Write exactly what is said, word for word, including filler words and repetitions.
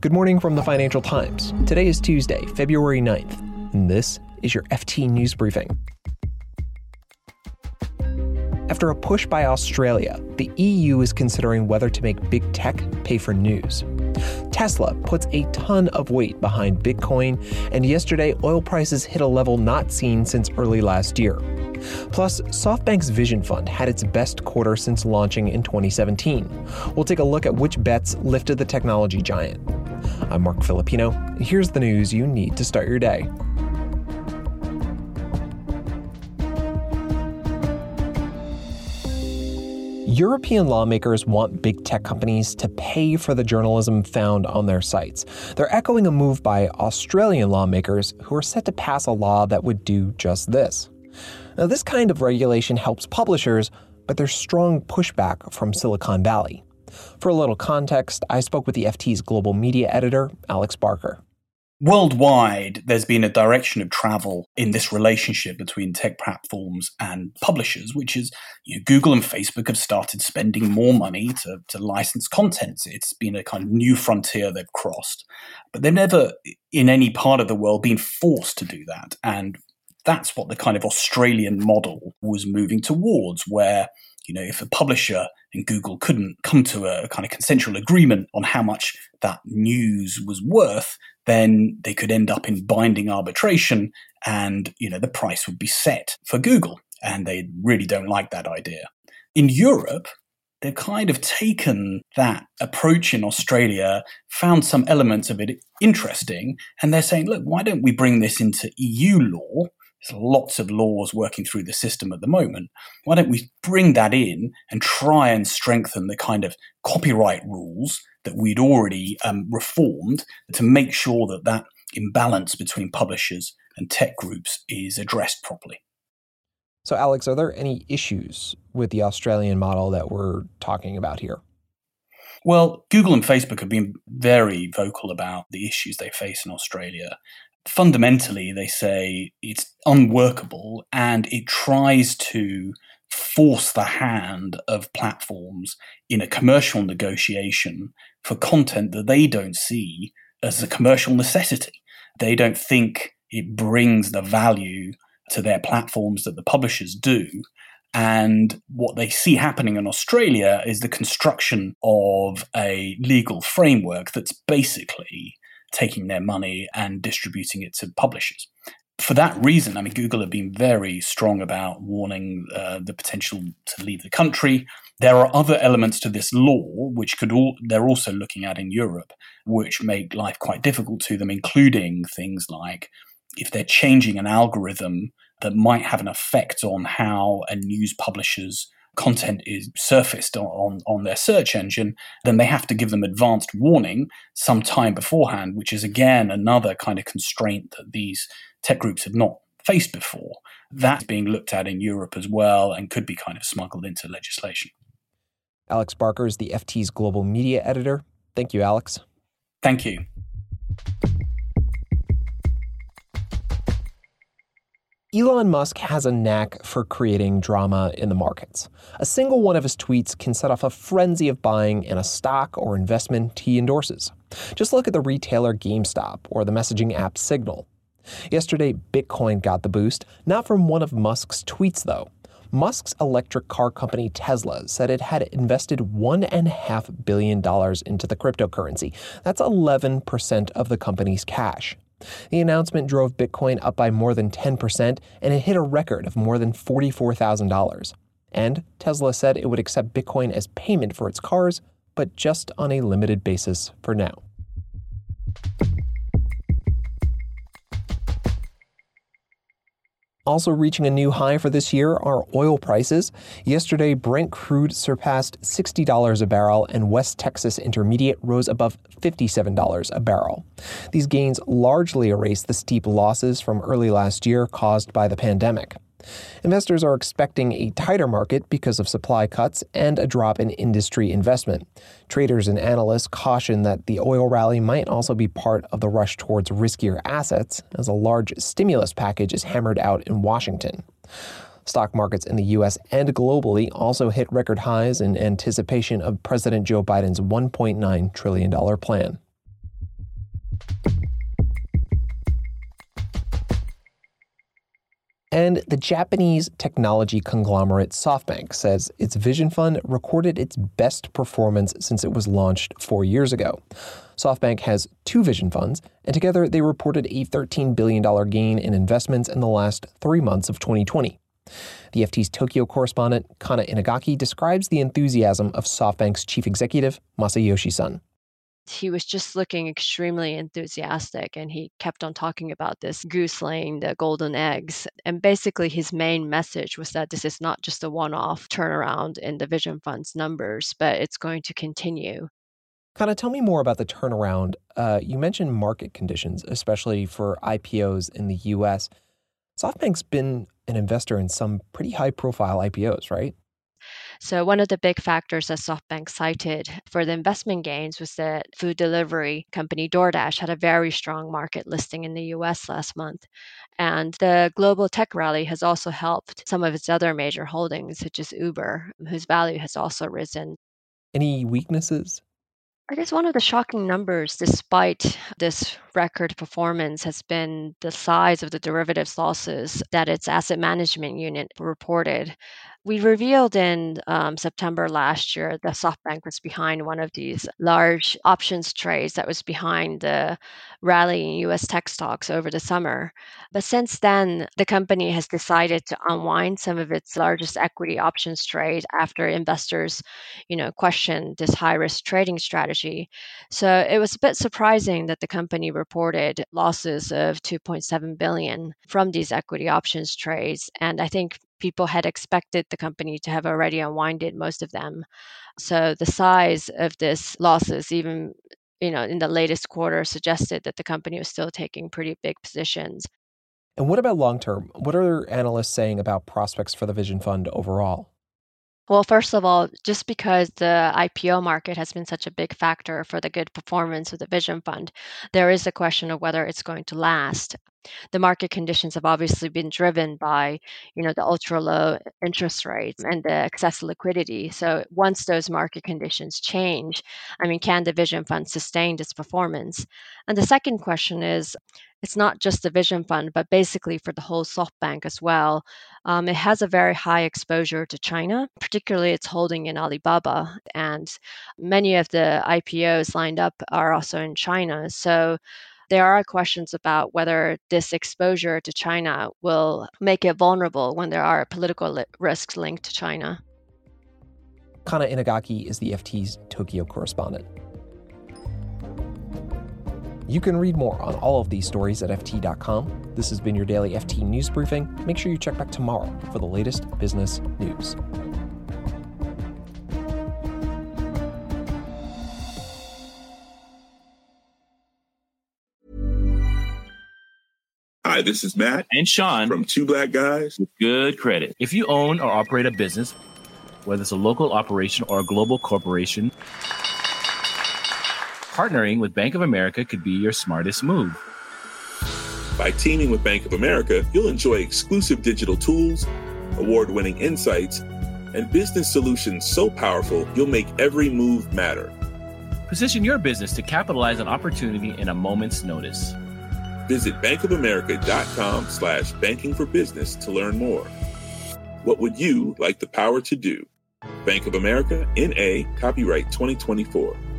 Good morning from the Financial Times. Today is Tuesday, February ninth, and this is your F T News Briefing. After a push by Australia, the E U is considering whether to make big tech pay for news. Tesla puts a ton of weight behind Bitcoin, and yesterday oil prices hit a level not seen since early last year. Plus, SoftBank's Vision Fund had its best quarter since launching in twenty seventeen. We'll take a look at which bets lifted the technology giant. I'm Mark Filipino, and here's the news you need to start your day. European lawmakers want big tech companies to pay for the journalism found on their sites. They're echoing a move by Australian lawmakers who are set to pass a law that would do just this. Now, this kind of regulation helps publishers, but there's strong pushback from Silicon Valley. For a little context, I spoke with the F T's global media editor, Alex Barker. Worldwide, there's been a direction of travel in this relationship between tech platforms and publishers, which is, you know, Google and Facebook have started spending more money to, to license content. It's been a kind of new frontier they've crossed. But they've never, in any part of the world, been forced to do that. And that's what the kind of Australian model was moving towards, where, you know, if a publisher and Google couldn't come to a kind of consensual agreement on how much that news was worth, then they could end up in binding arbitration and, you know, the price would be set for Google. And they really don't like that idea. In Europe, they've kind of taken that approach in Australia, found some elements of it interesting, and they're saying, look, why don't we bring this into E U law? There's lots of laws working through the system at the moment. Why don't we bring that in and try and strengthen the kind of copyright rules that we'd already um, reformed to make sure that that imbalance between publishers and tech groups is addressed properly. So, Alex, are there any issues with the Australian model that we're talking about here? Well, Google and Facebook have been very vocal about the issues they face in Australia. Fundamentally, they say it's unworkable and it tries to force the hand of platforms in a commercial negotiation for content that they don't see as a commercial necessity. They don't think it brings the value to their platforms that the publishers do. And what they see happening in Australia is the construction of a legal framework that's basically taking their money and distributing it to publishers. For that reason, I mean, Google have been very strong about warning uh, the potential to leave the country. There are other elements to this law which could all they're also looking at in Europe, which make life quite difficult to them, including things like if they're changing an algorithm that might have an effect on how a news publisher's content is surfaced on, on their search engine, then they have to give them advanced warning some time beforehand, which is, again, another kind of constraint that these tech groups have not faced before. That's being looked at in Europe as well and could be kind of smuggled into legislation. Alex Barker is the F T's global media editor. Thank you, Alex. Thank you. Elon Musk has a knack for creating drama in the markets. A single one of his tweets can set off a frenzy of buying in a stock or investment he endorses. Just look at the retailer GameStop or the messaging app Signal. Yesterday, Bitcoin got the boost, not from one of Musk's tweets, though. Musk's electric car company Tesla said it had invested one point five billion dollars into the cryptocurrency. That's eleven percent of the company's cash. The announcement drove Bitcoin up by more than ten percent, and it hit a record of more than forty-four thousand dollars. And Tesla said it would accept Bitcoin as payment for its cars, but just on a limited basis for now. Also reaching a new high for this year are oil prices. Yesterday, Brent crude surpassed sixty dollars a barrel and West Texas Intermediate rose above fifty-seven dollars a barrel. These gains largely erased the steep losses from early last year caused by the pandemic. Investors are expecting a tighter market because of supply cuts and a drop in industry investment. Traders and analysts caution that the oil rally might also be part of the rush towards riskier assets as a large stimulus package is hammered out in Washington. Stock markets in the U S and globally also hit record highs in anticipation of President Joe Biden's one point nine trillion dollars plan. And the Japanese technology conglomerate SoftBank says its Vision Fund recorded its best performance since it was launched four years ago. SoftBank has two Vision Funds, and together they reported a thirteen billion dollars gain in investments in the last three months of twenty twenty. The F T's Tokyo correspondent Kana Inagaki describes the enthusiasm of SoftBank's chief executive, Masayoshi Son. He was just looking extremely enthusiastic, and he kept on talking about this goose laying the golden eggs. And basically his main message was that this is not just a one-off turnaround in the Vision Fund's numbers, but it's going to continue. Kana, tell me more about the turnaround. Uh, you mentioned market conditions, especially for I P Os in the U S. SoftBank's been an investor in some pretty high-profile I P Os, right? So one of the big factors that SoftBank cited for the investment gains was that food delivery company DoorDash had a very strong market listing in the U S last month. And the global tech rally has also helped some of its other major holdings, such as Uber, whose value has also risen. Any weaknesses? I guess one of the shocking numbers, despite this record performance, has been the size of the derivatives losses that its asset management unit reported. We revealed in um, September last year that SoftBank was behind one of these large options trades that was behind the rally in U S tech stocks over the summer. But since then, the company has decided to unwind some of its largest equity options trade after investors, you know, questioned this high-risk trading strategy. So it was a bit surprising that the company reported losses of two point seven billion dollars from these equity options trades. And I think people had expected the company to have already unwinded most of them. So the size of this losses, even you know, in the latest quarter, suggested that the company was still taking pretty big positions. And what about long term? What are analysts saying about prospects for the Vision Fund overall? Well, first of all, just because the I P O market has been such a big factor for the good performance of the Vision Fund, there is a question of whether it's going to last. The market conditions have obviously been driven by, you know, the ultra low interest rates and the excess liquidity. So once those market conditions change, I mean, can the Vision Fund sustain this performance? And the second question is, it's not just the Vision Fund, but basically for the whole SoftBank as well. Um, it has a very high exposure to China, particularly its holding in Alibaba. And many of the I P Os lined up are also in China. So there are questions about whether this exposure to China will make it vulnerable when there are political li- risks linked to China. Kana Inagaki is the F T's Tokyo correspondent. You can read more on all of these stories at F T dot com. This has been your daily F T News Briefing. Make sure you check back tomorrow for the latest business news. Hi, this is Matt and Sean from Two Black Guys with Good Credit. If you own or operate a business, whether it's a local operation or a global corporation, partnering with Bank of America could be your smartest move. By teaming with Bank of America, you'll enjoy exclusive digital tools, award-winning insights, and business solutions so powerful you'll make every move matter. Position your business to capitalize on opportunity in a moment's notice. Visit bankofamerica.com slash banking for business to learn more. What would you like the power to do? Bank of America, N A, copyright twenty twenty-four.